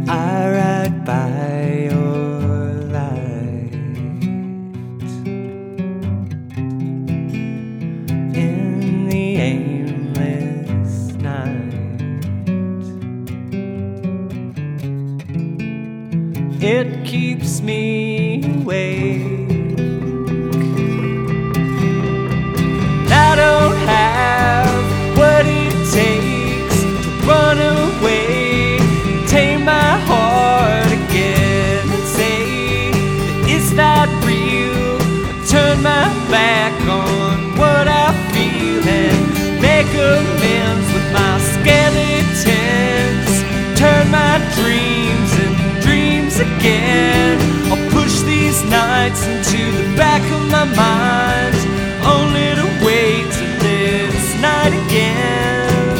I ride by your light in the aimless night. It keeps me awake. I don't have what it takes to run away, tame my heart again and say that it's not real. Turn my back on what I feel and make amends with my skeletons. Turn my dreams into dreams again. I'll push these nights into the back of my mind, only to wait to live this night again.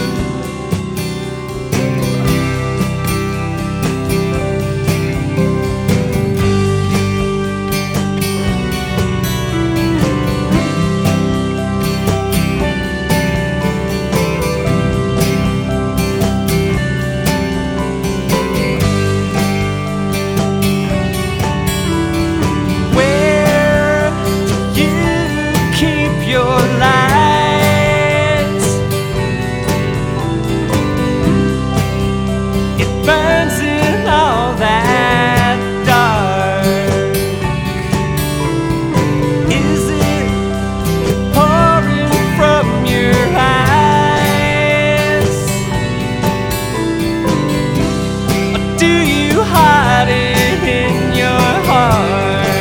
Where do you keep your light? It burns in all that dark. Is it pouring from your eyes? Or do you hide it in your heart?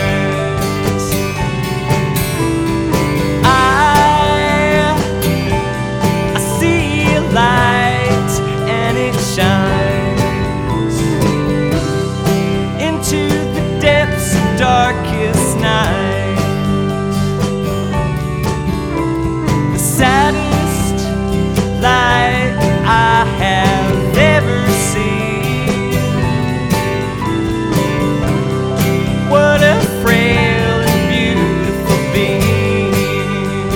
I see a light and it shines into the depths of darkest night. The saddest light I have ever seen. What a frail and beautiful being.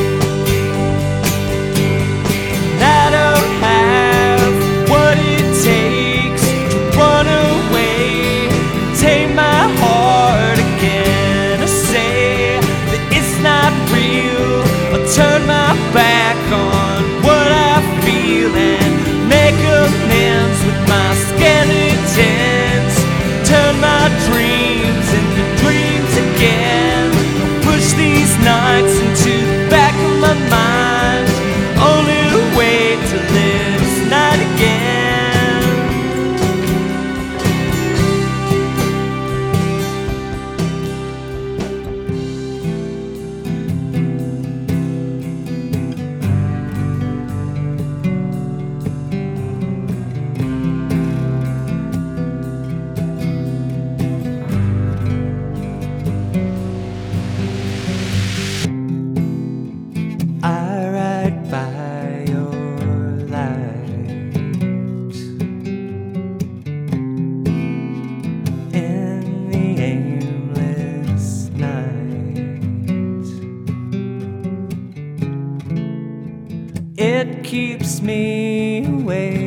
I don't have what it takes to run away, tame my heart again. I say that it's not real. I turn my back on what I feel and make amends with my skeletons. Turn my dreams into dreams again. Push these nights into the back of my mind, only to wait to live this night again. I ride by your light in the aimless night. It keeps me awake.